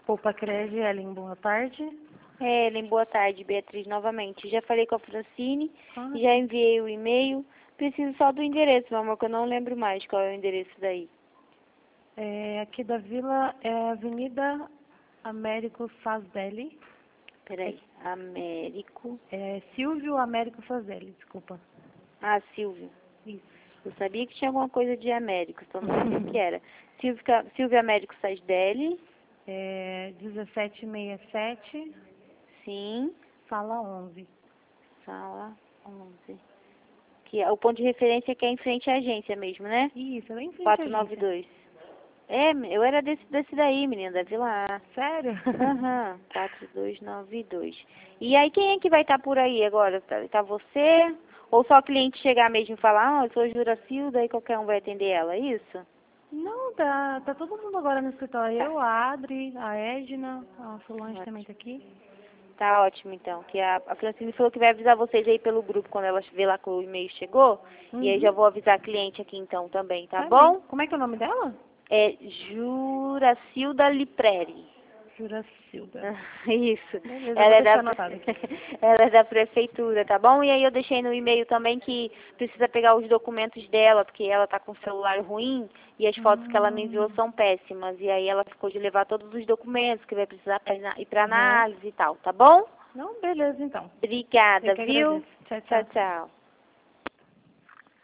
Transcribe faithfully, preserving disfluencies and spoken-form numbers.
Desculpa, Crede, Ellen, boa tarde. Ellen, boa tarde, Beatriz, novamente. Já falei com a Francine, Ah, já enviei o e-mail. Preciso só do endereço, meu amor, que eu não lembro mais qual é o endereço daí. é, aqui da Vila é Avenida Américo Fazeli. Peraí, Américo... É Silvio Américo Fazeli, desculpa. Ah, Silvio. Isso. Eu sabia que tinha alguma coisa de Américo, só não sabia o que era. Silvio, Silvio Américo Sasdelli. É dezessete sessenta e sete, Sim. sala onze. Sala onze. Que é, o ponto de referência é que é em frente à agência mesmo, né? Isso, é bem em frente à quatrocentos e noventa e agência. dois. É, eu era desse, desse daí, menina, da Vila A. Sério? Aham, quatro dois nove dois. E aí, quem é que vai estar por aí agora? Tá, tá você? Ou só o cliente chegar mesmo e falar, ah, eu sou Juracilda, aí qualquer um vai atender ela, é isso? Não, tá, tá todo mundo agora no escritório. Tá, Eu, a Adri, a Edna, a Solange também ótimo. tá aqui. Tá ótimo, então. Que a, a Francine falou que vai avisar vocês aí pelo grupo quando ela vê lá que o e-mail chegou. E aí já Uhum. vou avisar a cliente aqui então também, tá Tá bem. bom? Como é que é o nome dela? É Juracilda Lipreri. Juracilda. Isso. Beleza, eu vou Ela é da deixar anotado aqui. ela é da prefeitura, tá bom? E aí eu deixei no e-mail também que precisa pegar os documentos dela, porque ela tá com o celular ruim e as fotos que ela me enviou Hum. são péssimas. E aí ela ficou de levar todos os documentos que vai precisar pra ir na- ir pra Aham. análise e tal, tá bom? Não, beleza então. Eu Obrigada, que viu? agradeço. Tchau, Tchau, tchau. tchau.